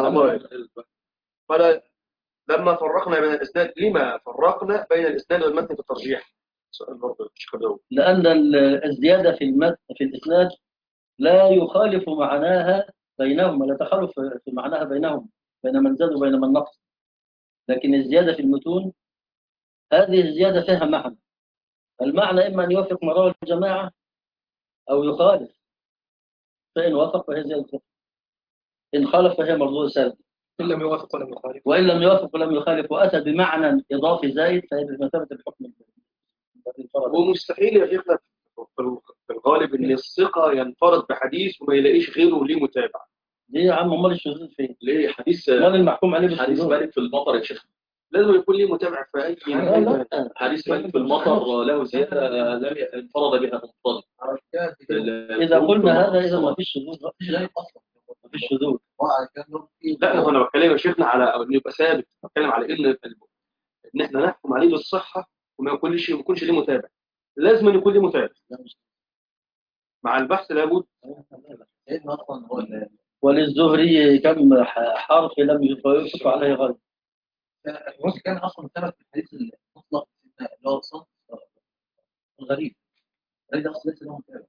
قال لما فرقنا بين الإسناد، لما فرقنا بين الإسناد والمتن في الترجيح؟ سؤال برضه الشيخ داوود. لأن الزيادة في المتن في الإسناد لا يخالف معناها بينهم، لا تخالف في معناها بينهم، بين من زاد وبين من نقص. لكن الزيادة في المتون هذه الزيادة فيها معنى. المعنى إما أن يوافق ما روى الجماعة أو يخالف. فإن وافق فهي زيادة، إن خالف فهي مرضوة سلبي. إن لم يوافق ولم يخالف. وإن لم يوافق ولم يخالف وأتى بمعنى إضافي زائد فهي بمثابة الحكم. ومستحيل يا شيخنا في الغالب ان الثقه ينفرد بحديث وما يلاقيش غيره ليه متابع. ليه يا عم؟ امال الشذوذ فين؟ ليه حديث؟ امال المحكوم عليه حديث بالشذوذ؟ مالك في المطر يا شيخ. لازم يكون ليه متابع في اي حديث مالك في المطر له زياده لم انفرد بها منفرد. اذا قلنا هذا اذا ما فيش شذوذ اصلا، ما فيش شذوذ. لا انا بتكلم يا شيخنا على انه يبقى ثابت، بتكلم على ان احنا نحكم عليه بالصحه وما يكونش ليه متابع. لازم يكون ليه متابع مع البحث لابد. وللزهري كم حرف لم يوافق عليه غيره. كان اصلا سبب في الحديث المطلق اللي هو الصوت الغريب. الغريب اصلا ليس له متابع.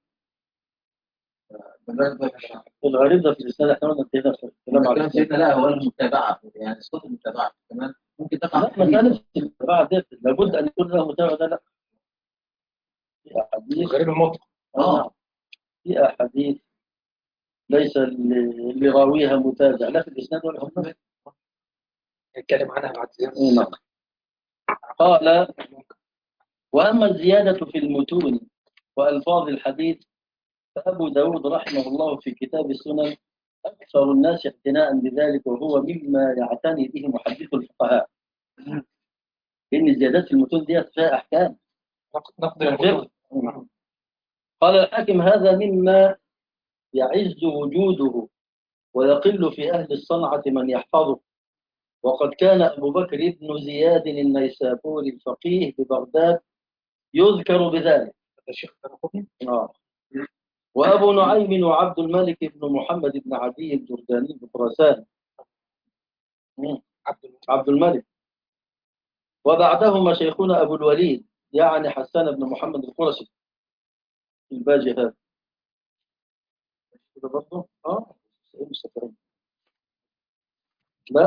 الغريب ده في الاسناد احنا قلنا كده في الكلام على سيدنا لا هو المتابعه، يعني صوت المتابعه كمان ممكن تقع. لا مسألة المتابعة دي لابد ان يكون له متابع. ده لا في احاديث غريب المطلق. في احاديث ليس لراويها متابع لا في الاسناد ولا في المتن. نتكلم عنها بعد زيادة. قال واما الزيادة في المتون والفاظ الحديث فأبو داود رحمه الله في كتاب السنن أكثر الناس اعتناء بذلك، وهو مما يعتني به محدث الفقهاء. إن الزيادات في المتون دي فيها أحكام. قال الحاكم هذا مما يعز وجوده ويقل في أهل الصنعة من يحفظه. وقد كان أبو بكر بن زياد النيسابوري الفقيه ببغداد يذكر بذلك. وأبو نعيم وعبد الملك بن محمد بن عدي الجرداني بخراسان. عبد الملك. وبعدهما شيخنا أبو الوليد يعني حسان بن محمد القرشي الباجي هذا. كده برضه؟ لا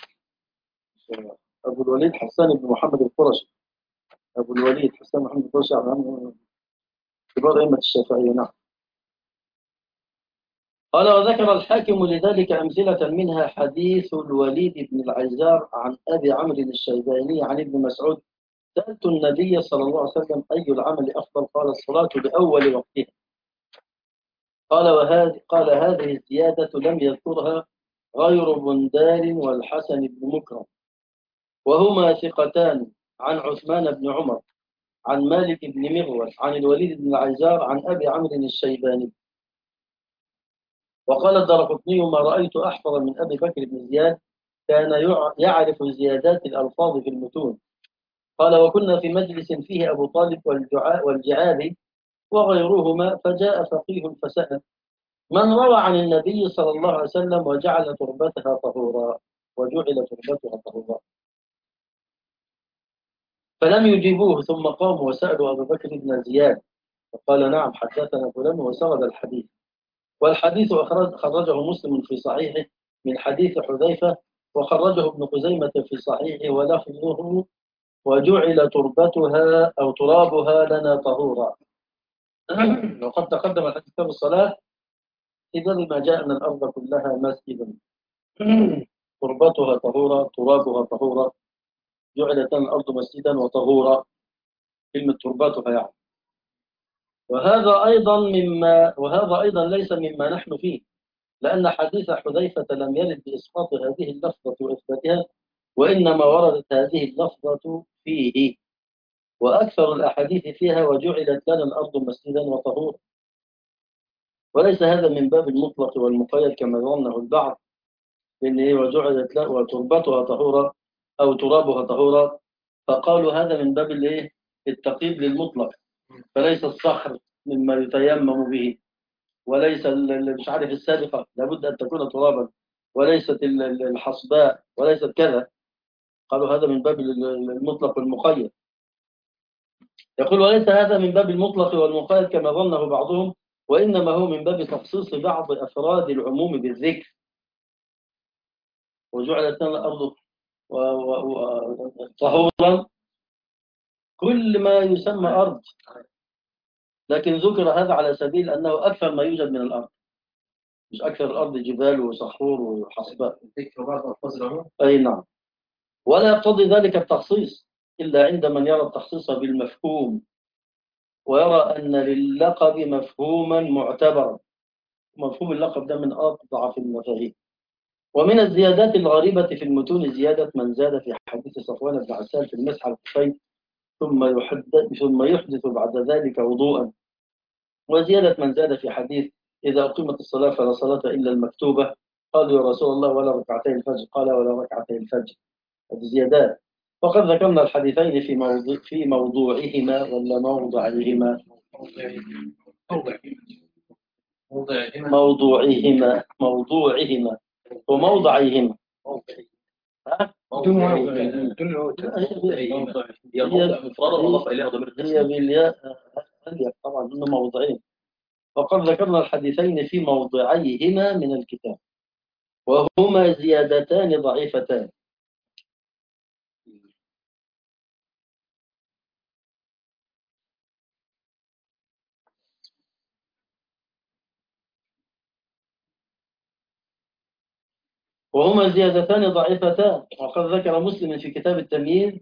أبو الوليد حسان بن محمد القرشي. أبو الوليد حسان محمد القرشي عن كبار أئمة الشافعية. نعم. قال وذكر الحاكم لذلك أمثلة منها حديث الوليد بن العزار عن أبي عمرو الشيباني عن ابن مسعود سألت النبي صلى الله عليه وسلم أي العمل أفضل؟ قال الصلاة بأول وقتها. قال هذه الزيادة لم يذكرها غير بندار والحسن بن مكرم وهما ثقتان عن عثمان بن عمر عن مالك بن مغول عن الوليد بن العزار عن أبي عمرو الشيباني. وقال الدارقطني ما رأيت أحفظ من أبي بكر بن زياد كان يعرف زيادات الألفاظ في المتون. قال وكنا في مجلس فيه أبو طالب والجعابي وغيرهما فجاء فقيه فسأل من روى عن النبي صلى الله عليه وسلم وجعل تربتها طهورا فلم يجيبوه ثم قاموا وسألوا أبو بكر بن زياد فقال نعم حدثنا فلان وسرد الحديث. والحديث خرجه مسلم في صحيحه من حديث حذيفة وخرجه ابن خزيمة في صحيحه ولفظه وجعل تربتها أو ترابها لنا طهورا. وقد تقدم الحديث كتاب الصلاة في باب ما جاء أن الأرض كلها مسجدا. تربتها طهورا ترابها طهورا، جعلت لنا الأرض مسجدا وطهورا، كلمة تربتها يعني. وهذا أيضا ليس مما نحن فيه، لأن حديث حذيفة لم يرد بإسقاط هذه اللفظة وإثباتها، وإنما وردت هذه اللفظة فيه، وأكثر الأحاديث فيها وجعلت لنا الأرض مسجدا وطهورا. وليس هذا من باب المطلق والمقيد كما ظنه البعض، لأن هي وجعلت له وتربتها طهورا أو ترابها طهورا، فقالوا هذا من باب التقييد للمطلق، فليس الصخر مما يتيمم به، وليس مش عارف السابقة لابد أن تكون ترابا، وليست الحصباء، وليست كذا. قالوا هذا من باب المطلق والمقيد. يقول وليس هذا من باب المطلق والمقيد كما ظنه بعضهم، وإنما هو من باب تخصيص بعض أفراد العموم بالذكر. وجعلت لنا الأرض طهورا، كل ما يسمى أرض، لكن ذكر هذا على سبيل أنه أكثر ما يوجد من الأرض، مش أكثر الأرض جبال وصخور وحصباء. ذكر بعض ألفاظ العموم. أي نعم. ولا يقتضي ذلك التخصيص إلا عند من يرى التخصيص بالمفهوم، ويرى أن للقب مفهوما معتبرا. مفهوم اللقب ده من أضعف المفاهيم. ومن الزيادات الغريبة في المتون زيادة من زاد في حديث صفوان بن عسال في المسح على الخفين ثم يحدث بعد ذلك وضوءا، وزيادة من زاد في حديث إذا أقيمت الصلاة فلا صلاة إلا المكتوبة. قالوا يا رسول الله ولا ركعتي الفجر؟ قال ولا ركعتي الفجر. هذه زيادات. وقد ذكرنا الحديثين في موضوعهما ولا موضعهما؟ موضوعهما وموضعيهما. هي بالياء طبعا إنه موضعين. وقد ذكرنا الحديثين في موضعيهما من الكتاب، وهما زيادتان ضعيفتان. وهما زيادتان ضعيفتان. وقد ذكر مسلم في كتاب التمييز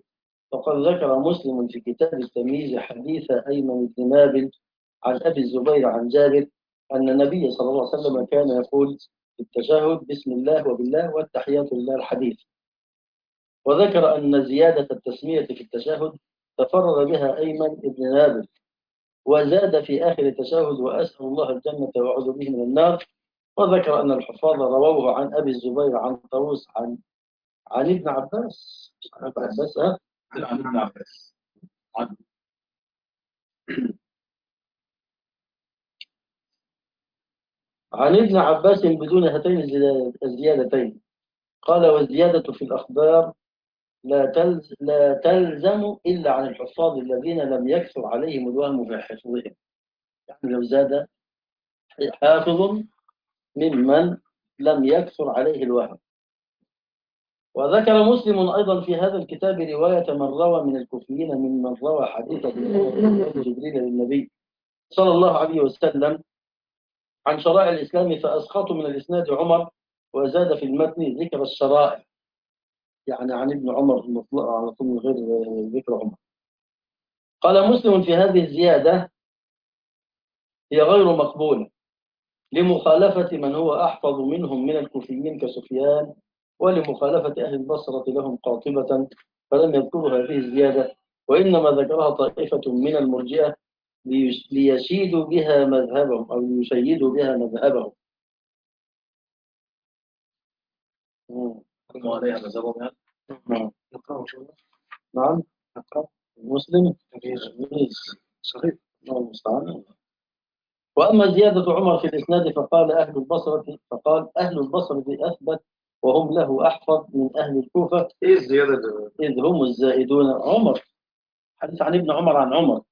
حديث أيمن بن نابل عن أبي الزبير عن جابر أن النبي صلى الله عليه وسلم كان يقول في التشهد بسم الله وبالله والتحيات لله الحديث. وذكر أن زيادة التسمية في التشهد تفرد بها أيمن بن نابل، وزاد في آخر التشهد وأسأل الله الجنة وأعوذ به من النار. وذكر أن الحفاظ رووه عن أبي الزبير عن طاووس عن ابن عباس. عن ابن عباس بدون هاتين الزيادتين. قال والزيادة في الأخبار لا تلزم إلا عن الحفاظ الذين لم يكثر عليهم الوهم في حفظهم. يعني لو زاد حافظ ممن لم يكثر عليه الوهم. وذكر مسلم أيضا في هذا الكتاب رواية من روى من الكوفيين ممن روى حديث جبريل للنبي صلى الله عليه وسلم عن شرائع الإسلام، فأسقط من الإسناد عمر، وزاد في المتن ذكر الشرائع، يعني عن ابن عمر مطلقة على طول من غير ذكر عمر. قال مسلم في هذه الزيادة هي غير مقبولة لمخالفة من هو أحفظ منهم من الكوفيين كسفيان، ولمخالفة أهل البصرة لهم قاطبة، فلم يذكروا هذه الزيادة، وإنما ذكرها طائفة من المرجئة ليشيدوا بها مذهبهم أو ليشيدوا بها مذهبهم. عليها مذهبهم يعني. نعم. مسلم صحيح. المستعان. وأما زيادة عمر في الإسناد فقال أهل البصرة أثبت وهم له أحفظ من أهل الكوفة. إيه الزيادة؟ إذ هم الزائدون. عمر، حديث عن ابن عمر عن عمر،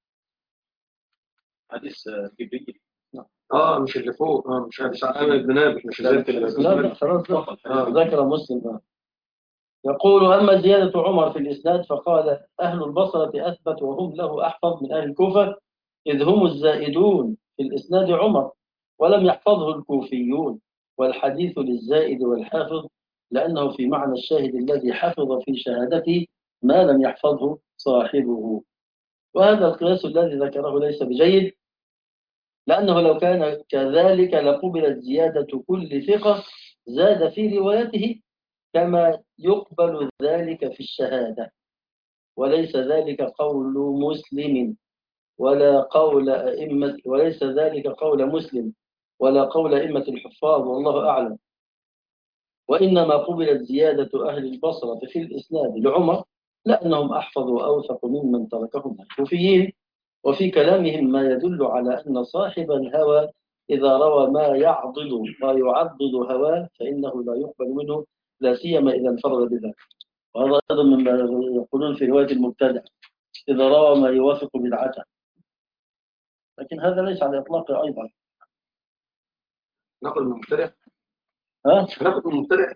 حديث جبريل. مش اللي فوق، مش عن أيمن بن نابل، مش زيادة لا خلاص ذكر مسلم يقول: أما زيادة عمر في الإسناد فقال أهل البصرة أثبت وهم له أحفظ من أهل الكوفة، إذ هم الزائدون في الإسناد عمر، ولم يحفظه الكوفيون، والحديث للزائد والحافظ، لأنه في معنى الشاهد الذي حفظ في شهادته ما لم يحفظه صاحبه. وهذا القياس الذي ذكره ليس بجيد، لأنه لو كان كذلك لقبلت زيادة كل ثقة زاد في روايته كما يقبل ذلك في الشهادة، وليس ذلك قول مسلم ولا قول أئمة، وليس ذلك قول مسلم ولا قول أئمة الحفاظ، والله أعلم. وإنما قبلت زيادة أهل البصرة في الإسناد لعمر لأنهم أحفظوا وأوثق ممن تركهم الكوفيين، وفي كلامهم ما يدل على أن صاحب الهوى إذا روى ما يعضد هواه فإنه لا يقبل منه، لا سيما إذا انفرد بذلك. وهذا أيضا مما يقولون في رواية المبتدع إذا روى ما يوافق بدعته، لكن هذا ليس على إطلاقه أيضا. ناخذ من المبتدع. ها؟ ناخذ من المبتدع.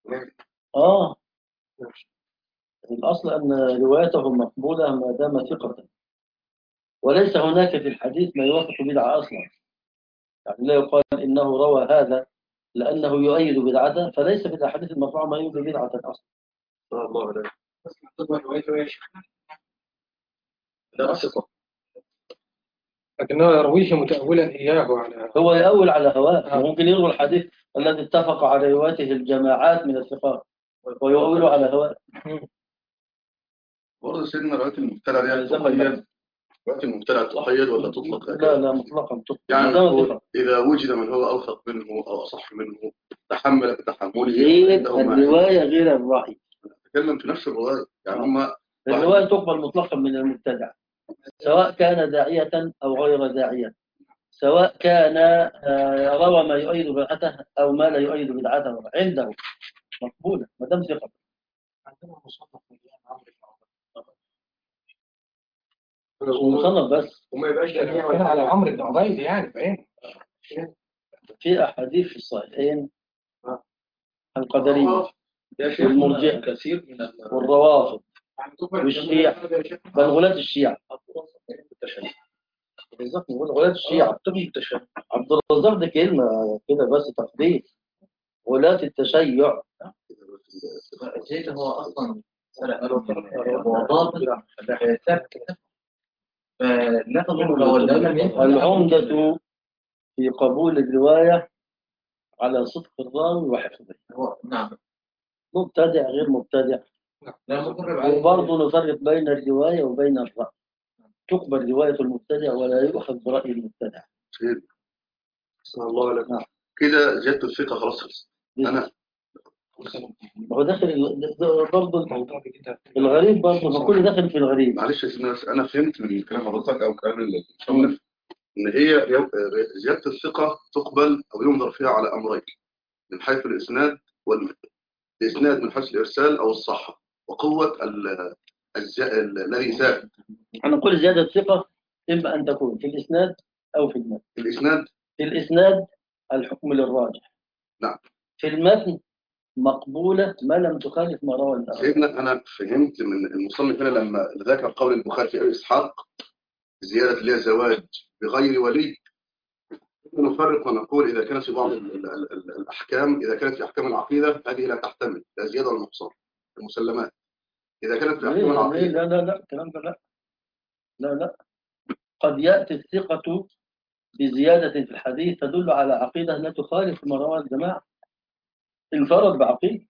الأصل أن روايته مقبولة ما دام ثقة، وليس هناك في الحديث ما يوافق بدعة أصلا. يعني لا يقال إنه روى هذا لأنه يؤيد بدعته، فليس في الأحاديث المرفوعة ما يؤيد بدعة أصلا. الله عليك. لا ثقة. لكنه يرويه متأولا إياه على هو يؤول على هواه، وممكن يروي الحديث الذي اتفق على روايته الجماعات من الثقات ويؤول على هواه. برضه سيدنا رواية المبتلى دي تقيد، رواية المبتلى تقيد ولا تطلق؟ لا مطلقا تطلق. يعني إذا وجد من هو أوثق منه أو أصح منه تحمل بتحمله. غير الرواية غير الرأي. تكلم في نفس الرواية يعني هم. الرواية تقبل مطلقا من المبتدع سواء كان داعية أو غير داعية، سواء كان روى ما يؤيد بدعته أو ما لا يؤيد بدعته، عنده مقبولة ما دام ثقة. عندنا مصنف بس وما يبقاش كان على عمرو بن عبيد يعني فاهم. في أحاديث في الصحيحين القدرية والمرجئة كثير من والروافض والشيعة، بل غلاة الشيعة. بالظبط غلاة الشيعة. عبد الرزاق ده كلمة كده بس تقدير، غلاة التشيع. زيد هو أصلا وضابط ثابت، فلا تظن لو لم يكن العمدة في قبول الرواية على صدق الراوي وحفظه. نعم. مبتدع غير مبتدع، وبرضه نفرق بين الرواية وبين الرأي. تقبل رواية المبتدع ولا يؤخذ برأي المبتدع. الله عليك. كده زيادة الثقة خلاص خلصت. أنا هو داخل برضه الغريب، برضه ما كل داخل في الغريب. معلش يا سيدنا، أنا فهمت من كلام حضرتك أو كلام المصنف إن هي زيادة الثقة تقبل أو ينظر فيها على أمرين، من حيث الإسناد الإسناد من حيث الإرسال أو الصحة وقوة الذي ثابت. أنا نقول زيادة الثقة إما أن تكون في الإسناد أو في المتن. في الإسناد الحكم للراجح. نعم. في المتن مقبولة ما لم تخالف ما روى الآخر. سيدنا أنا فهمت من المصنف هنا لما ذكر قول البخاري في أبي إسحاق زيادة اللي هي زواج بغير ولي، نفرق ونقول إذا كانت في بعض الأحكام، إذا كانت في أحكام العقيدة هذه لا تحتمل لا زيادة ولا نقصان المسلمات. إذا كانت في أحكام العقيدة لا الكلام ده لا. قد يأتي الثقة بزيادة في الحديث تدل على عقيدة لا تخالف ما روى الجماعة. انفرد بعقيدة.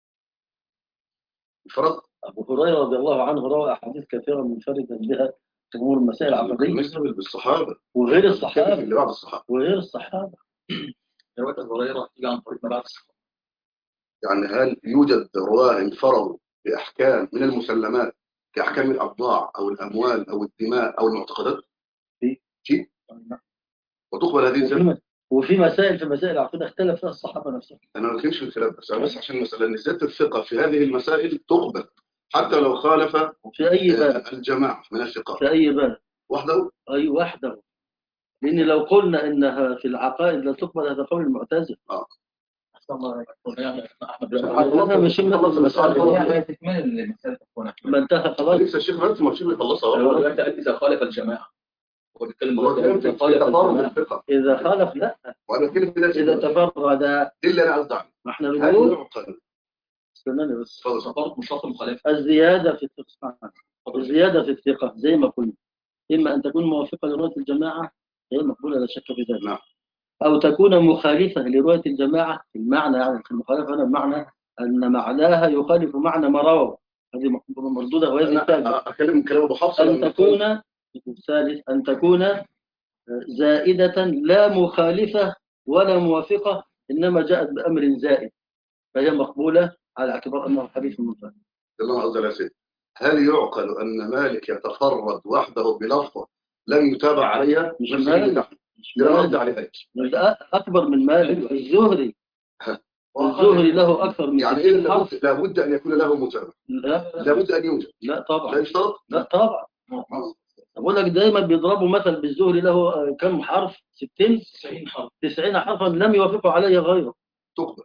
انفرد. أبو هريرة رضي الله عنه روى أحاديث كثيرة منفردا بها في أمور المسائل العقدية. مثل بالصحابة وغير الصحابة. اللي بعد الصحابة. وغير الصحابة. رواية أبو هريرة تيجي عن طريق ما بعد الصحابة. يعني هل يوجد رواه انفردوا بأحكام من المسلمات كأحكام الأبضاع أو الأموال أو الدماء أو المعتقدات؟ في. وتقبل هذه الزيادة. وفي مسائل، في مسائل العقيدة اختلف فيها الصحابة نفسهم. أنا ما بتكلمش في الخلاف بس عشان مثلا زيادة الثقة في هذه المسائل تقبل حتى لو خالف في أي باب الجماعة من الثقات. في أي باب وحده. أي وحده. لأن لو قلنا إنها في العقائد لا تقبل هذا قول المعتزلة. احنا ماشيين نخلص المسألة تكمل المسألة تكون ما انتهى خلاص. لسه الشيخ مرتب ما فيش يخلصها هو اهو. دلوقتي قال إذا خالف الجماعة، هو بيتكلم هو دلوقتي كلام إذا في خالف تفارض الجماعة. الفقه، إذا خالف لا، وانا بتكلم في ده إذا تفرد دي اللي انا قصدي عنه. ما احنا هل بنقول يعقل استناني بس. تفارض مش شرط المخالفة. الزيادة في الثقة، الزيادة في الثقة زي ما قلنا إما أن تكون موافقة لرواية الجماعة هي مقبولة لا شك في ذلك، نعم. أو تكون مخالفة لرواية الجماعة في المعنى، يعني في المخالفة هنا بمعنى أن معناها يخالف معنى ما روى، هذه مردودة وهذه الثالثة. انا اكلم كلام ابو حفص أن تكون الثالث أن تكون زائدة لا مخالفة ولا موافقة، إنما جاءت بأمر زائد فهي مقبولة على اعتبار أنه حديث منفرد. ده اللي انا قصدي عليه يا سيدي. هل يعقل ان مالك يتفرد وحده بلفظه لم يتابع عليها؟ مش نفس مالك. اللي تحت. ده اللي انا قصدي عليه. ده أكبر من مالك. الزهري الزهري له أكثر من يعني 60 إيه حرف. لابد ان يكون له متابع؟ لا لابد ان يوجد. لا لا طبعا، يشترط؟ لا طبعا. أقول لك دايما بيضربوا مثل بالزهري له كم حرف؟ 60 90 حرفا لم يوافقوا عليه غيره. تقبل.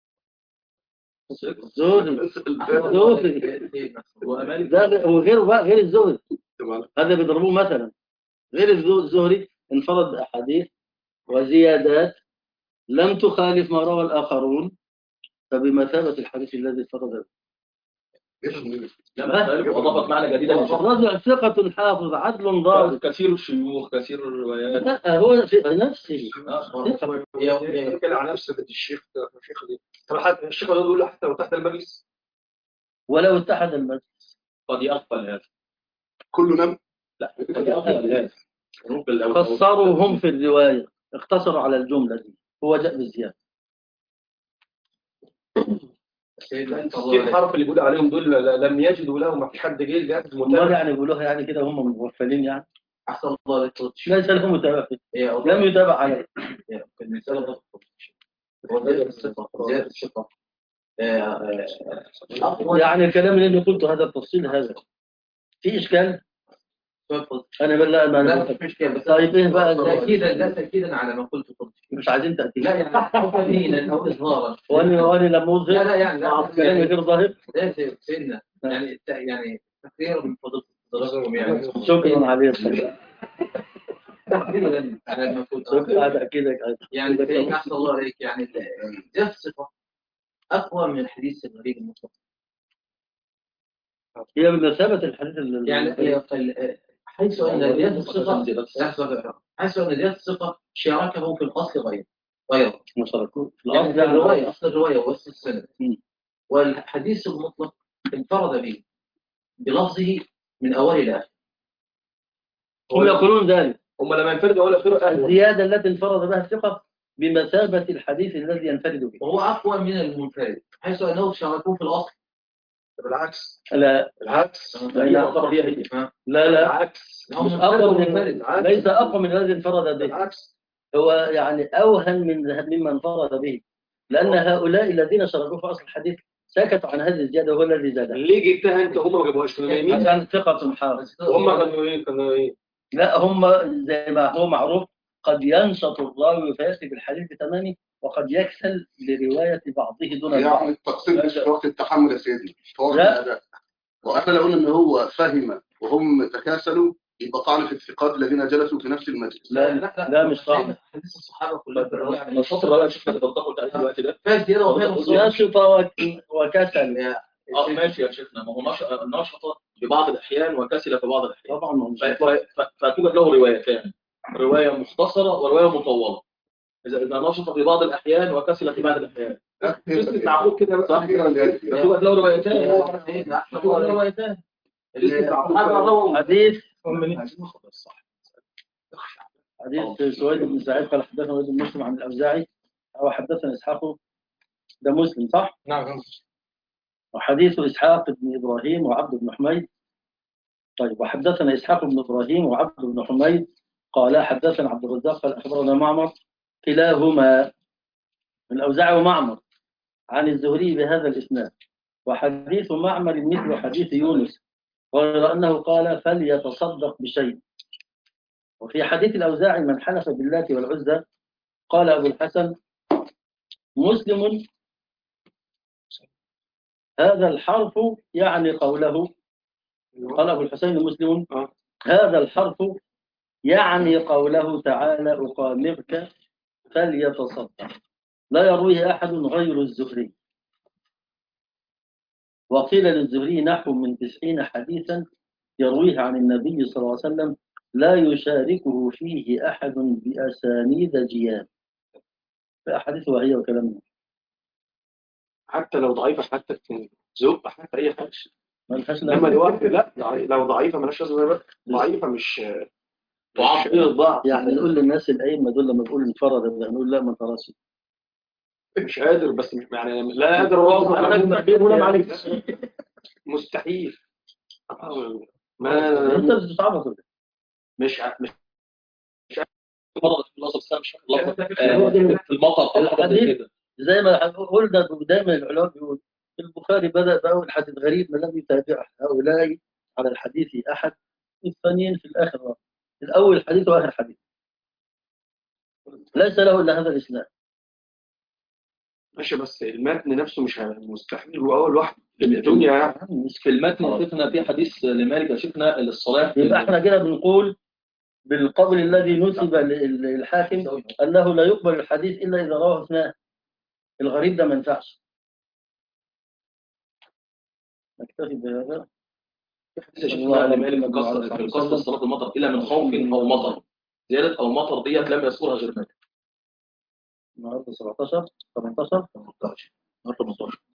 الزهري ده وغيره بقى غير الزهري، هذا بيضربوه مثلا. غير الزهري انفرد بأحاديث وزيادات لم تخالف ما روى الآخرون، فبمثابة الحديث الذي انفرد به. لما خالف وأضافت معنى جديد الرجل ثقة حافظ عدل ضابط كثير الشيوخ كثير الروايات. لا هو في نفسه يمكن على نفس الشيخ دي. الشيخ ده بيقول حتى لو تحت المجلس ولو اتحد المجلس قد يغفل هذا كلنا. لا قد يغفل هذا. قصروا هم في الرواية، اقتصروا على الجملة دي، هو جاء بالزيادة. الحرف اللي بيقول عليهم دول لم يجدوا لهم، ما فيش حد جاهز متابع. يعني بيقولوها يعني كده هم مغفلين يعني. أحسن الله عليك. ليس لهم متابع، لم يتابع عليه. المثال زيادة الثقة. يعني الكلام اللي أنا قلته هذا التفصيل هذا في إشكال؟ أنا بالله ما لا مش مشكلة، بس طيب إيه بقى تأكيدا لا تأكيدا على ما قلت مش عايزين تأكيد. لا يعني تأكيدا أو إظهارا. وأنا لما أظهر لا يعني كلامي غير ظاهر. لا سيدنا يعني تقرير من فضل يعني شكرا عليك. تقريبا على المفروض. شكرا على كده يعني أحسن الله عليك. يعني زيادة الثقة أقوى من الحديث الغريب المطلق. هي بمثابة الحديث يعني حيث أن زيادة الثقة شراكة في الأصل غيره مشاركون في يعني الأصل الرواية، أصل الرواية وأصل السند. والحديث المطلق انفرد به بلفظه من أول إلى آخر. هم يقولون ذلك. هم لما ينفردوا أول آخر الزيادة التي انفرد بها الثقة بمثابة الحديث الذي ينفرد به، وهو أقوى من المنفرد حيث أنه شاركوه في الأصل. بالعكس. لا العكس. لا العكس. مش أقوى من ليس أقوى من الذي انفرد به. العكس. هو يعني أوهن مما انفرد به، لأن هؤلاء الذين شاركوه في أصل الحديث سكتوا عن هذه الزيادة وهو الذي زادها. ليه جبتها أنت؟ هم ما جابوهاش. كان ثقة حافظ. هم كانوا إيه؟ لا هم زي ما هو معروف قد ينشط الراوي فيأتي بالحديث بتمامه وقد يكسل لرواية بعضه دون البعض. يعني التقصير مش في وقت التحمل يا سيدي، في وقت لا. الأداء. وأنا لو قلنا إن هو فهم وهم تكاسلوا يبقى طعن في الثقات الذين جلسوا في نفس المجلس. لا مش صعب. حديث الصحابة كلها نشاط الرواية شفنا تطبقوا في الوقت ده. فازيادة نشط وكسل. ماشي يا شيخنا، ما هو نشط في بعض الأحيان وكسل في بعض الأحيان. طبعا فتوجد له روايتان، رواية مختصرة ورواية مطولة. إذا نشط في بعض الأحيان وكسل في بعض الأحيان. تعقوب كده صح كده. فتوجد له روايتان. حديث سويد بن سعيد قال حدثنا وليد بن مسلم عن الأوزاعي أو حدثنا إسحاق، ده مسلم صح؟ نعم. وحديث إسحاق بن إبراهيم وعبد بن حميد. طيب وحدثنا إسحاق بن إبراهيم وعبد بن حميد قال حدثنا عبد الرزاق قال أخبرنا معمر، كلاهما من الأوزاعي ومعمر عن الزهري بهذا الإسناد. وحديث معمر مثل حديث يونس غير أنه قال فليتصدق بشيء. وفي حديث الأوزاعي من حلف باللات والعزى قال أبو الحسن مسلم هذا الحرف يعني قوله، قال أبو الحسين مسلم هذا الحرف يعني قوله تعالى أقامرك فليتصدق، لا يرويه أحد غير الزهري. وقيل للزهري نحو من 90 حديثا يرويه عن النبي صلى الله عليه وسلم لا يشاركه فيه أحد بأسانيد جياد، في أحاديث وهي وكلامه. حتى لو ضعيفة، حتى في ذوق، حتى أي حاجة. ملهاش لما لازمة. لوحد لا، لو ضعيفة مالهاش لازمة، ضعيفة مش ضعف إيه الضعف. يعني نقول للناس الأئمة دول لما بيقولوا انفرد نقول لا ما تراش. مش قادر، بس مش يعني لا قادر أواظب. مستحيل. ما أنت بتصعبها كده. مش فرض في اللفظ بس مش لفظ في المطر او حاجه زي كده. زي ما قلنا دايما العلماء بيقول البخاري بدأ بأول حديث غريب ما لم يتابع هؤلاء على الحديث أحد، والثانيين في الآخر الأول حديث وآخر حديث ليس له إلا هذا الإسناد. ماشي، بس المتن نفسه مش مستحيل، هو أول واحد في الدنيا يعني. مش في المتن يا شيخنا في حديث لمالك يا شيخنا للصلاة. يبقى احنا كده بنقول بالقول الذي نسب للحاكم أنه لا يقبل الحديث إلا إذا رواه اثنان. الغريب ده ما ينفعش. نكتفي بهذا. في حديث يا شيخنا لمالك في القصر صلاة المطر إلا من خوف أو مطر، زيادة أو مطر ديت لم يذكرها غير مالك. النهارده 17 18 18